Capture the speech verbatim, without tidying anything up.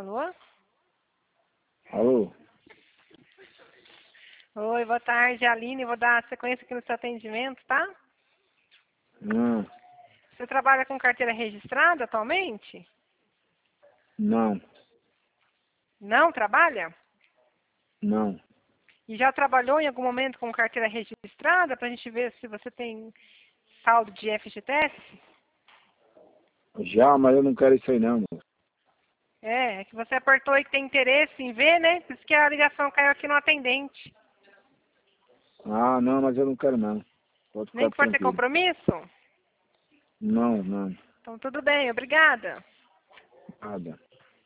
Alô? Alô? Oi, boa tarde, Aline. Vou dar sequência aqui no seu atendimento, tá? Não, Você trabalha com carteira registrada atualmente? não, Não trabalha? não. E já trabalhou em algum momento com carteira registrada para a gente ver se você tem saldo de F G T S? Já, mas eu não quero isso aí não, moço. É, é que você apertou aí que tem interesse em ver, né? Por isso que a ligação caiu aqui no atendente. Ah, não, mas eu não quero não. Pode Nem ficar que for ter tranquilo. compromisso? Não, não, Então tudo bem, obrigada. nada.